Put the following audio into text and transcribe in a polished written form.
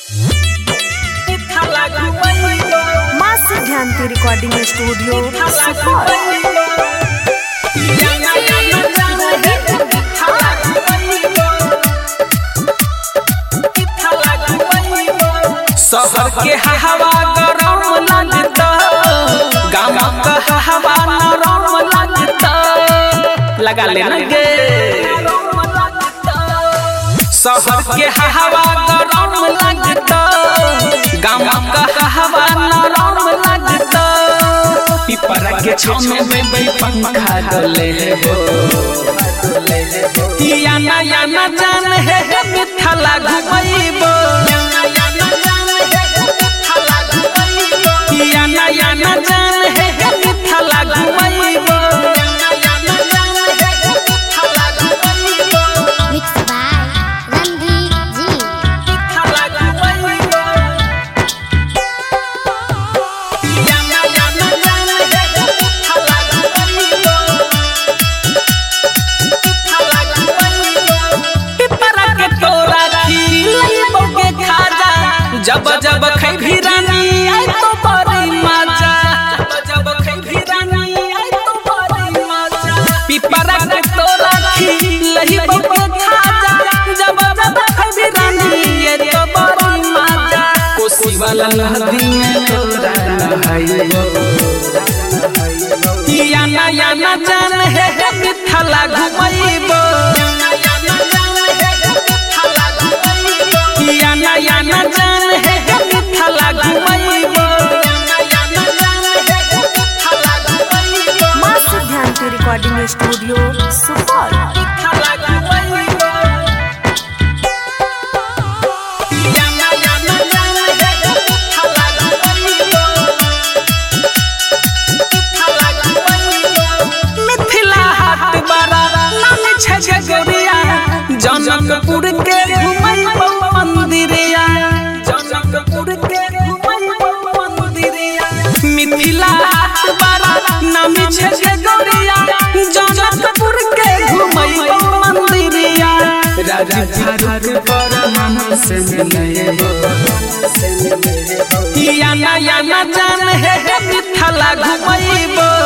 माँ सिद्धांति recording studio शहर के हवा गरम लगता, गाँव का हवा नरम लगता, लगा लेना गे। शहर के हवा गरम लगता, गाँव का हवा नरम लगता, पिपरा के छाँव में पंखा डोले हो। याना याना जान है मिथला घुमैबो, याना याना जान है Mithila घुमैबो। Mixed by Ranveer Ji. जब जब खैभी रानी आई तो बड़ी मजा, जब खैभी रानी आई तो बड़ी मजा, पिपरा के तोरा खिलही बबे खाजा, जब जब खैभी रानी आई तो बड़ी मजा। कोसी वाला नदी में तोरा नहाइबो, याना याना जान है मिथला घुमैबो, याना याना जान है मिथला घुमैबो। माँ सिद्धांति रिकॉर्डिंग स्टूडियो सुपौल। मिथिला हाट बड़ा नाम छै गोरिया, जनकपुर के घुमैबो मंदिरिया, जनकपुर के घुमैबो मंदिरिया। मिथिला हाट बड़ा नाम छै गोरिया, जनकपुर के घुमैबो मंदिरिया। राजा फारूक परमान से मिलैबो, याना याना जान है मिथला घुमैबो।